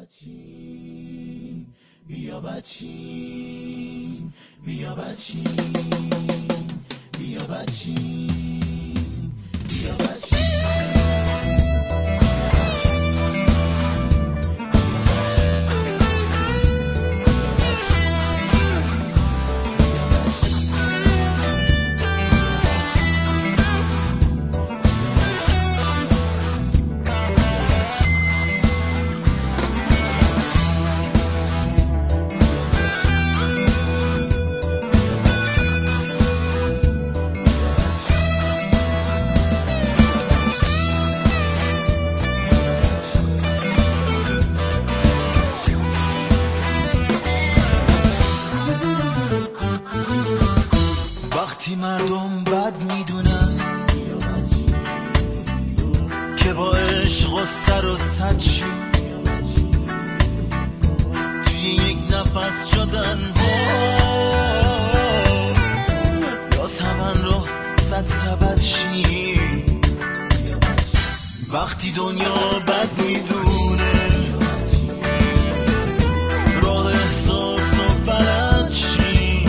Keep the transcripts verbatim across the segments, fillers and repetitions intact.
بچین بیا بچین بیا بچین بیا بچین بیا بچین وقتی مردم بد میدونن که با عشق و سر و صد شی توی یک نفس شدن یا سمن رو صد سبد شی وقتی دنیا بد میدونه راه احساس و بلد شی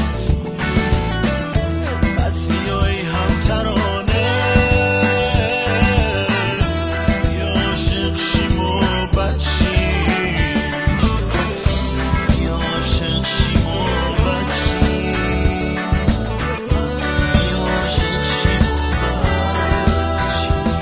پس بیای هم ترانه یا عاشق شیم و بد شیم یا عاشق شیم و بد شیم یا عاشق شیم و بد شیم.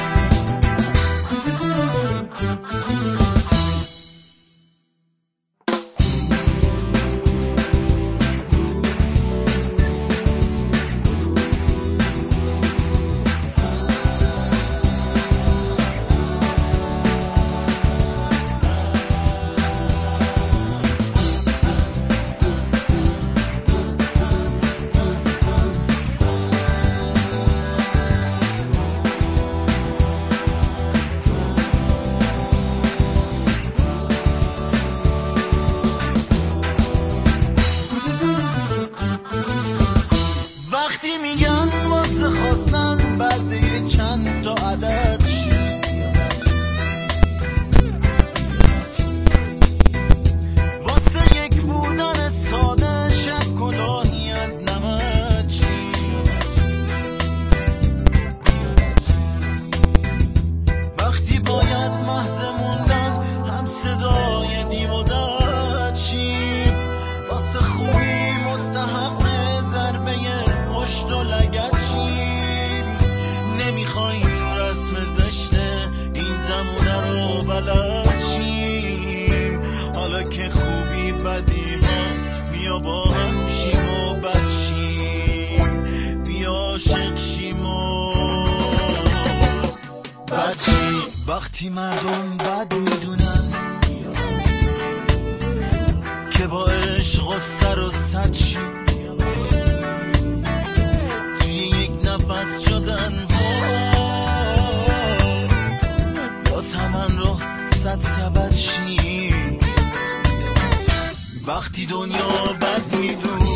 وقتی میگن واسه خواستن بعد چند تا عدد شی واسه یک بودن ساده شب کلاهی از نمد شی وقتی باید محض موندن هم صدای دیم و دد شی واسه خوبی مستحق ضربه پشت و لگد شیم نمیخوایم رسم زشته این زمونه رو بلد شیم حالا که خوبی بدی هست بیا با هم شیم و بد شیم بیا عاشق شیم و بد شیم وقتی مردم بد میدونن که با عشق و سر و صد شیم نفس شدن باز همن رو صد سبد شی وقتی دنیا بد میدون